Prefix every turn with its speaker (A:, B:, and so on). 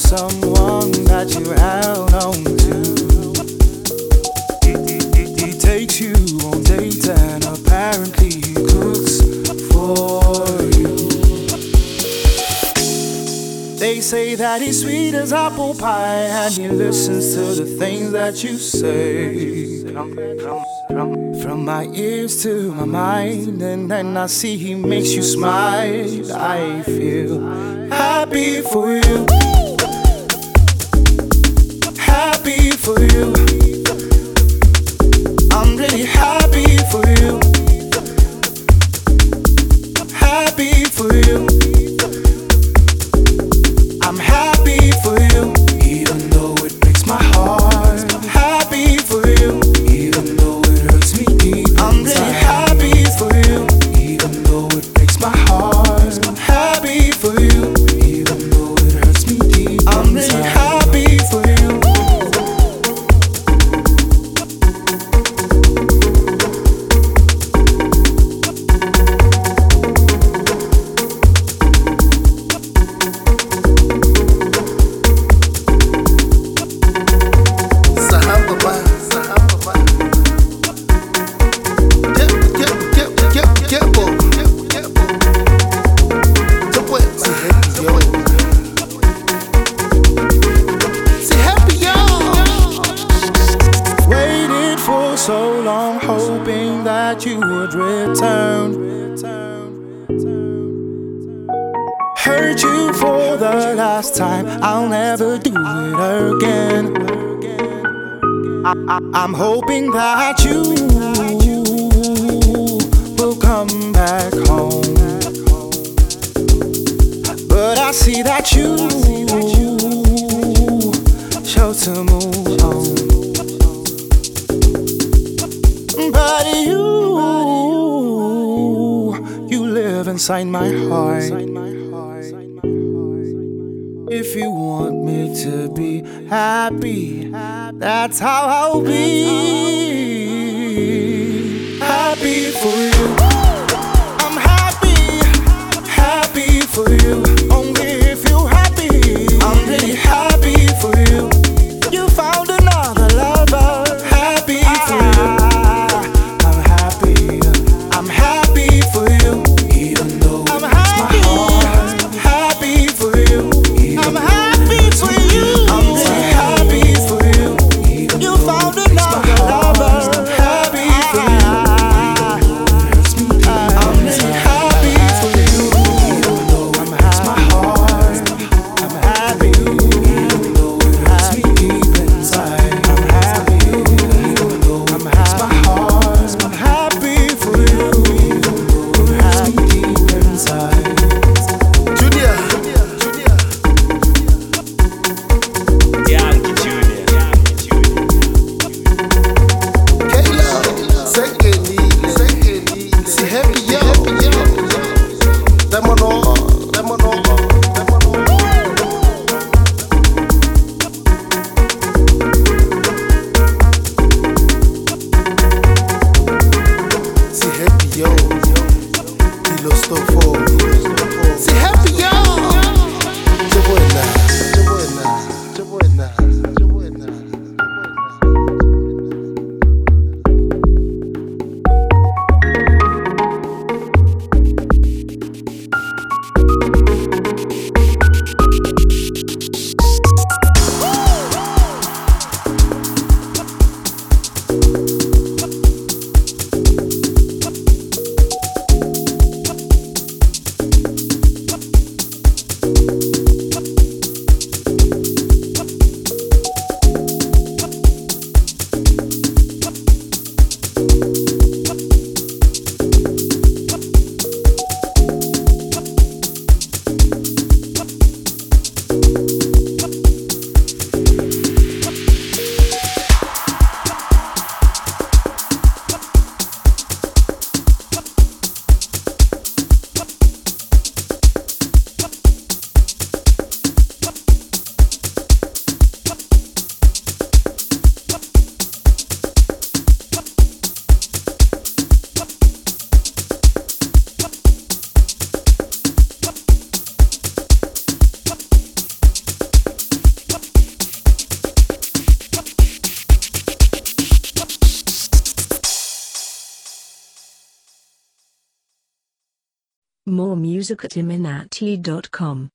A: someone that you held on to. He takes you on dates and apparently he cooks for you. They say that he's sweet as apple pie and he listens to the things that you say. From my ears to my mind, and then I see he makes you smile. I feel happy for you. Happy for you. I'm really happy for you. Happy for you. I'm happy for you, even though it breaks my heart. I'm happy for you, even though it hurts me deep inside. I'm really happy for you, even though it breaks my heart. I'm happy for you, even though it hurts me deep inside. I'm really happy for you. So long hoping that you would return. Hurt you for the last time, I'll never do it again. I'm hoping that you will come back home, but I see that you chose to move on. But you live inside my heart. If you want me to be happy, that's how I'll be. Happy for you. I'm happy, happy for you. Only if you're happy. I'm really happy for you. You found another lover. Happy for you.
B: More music at iminati.com.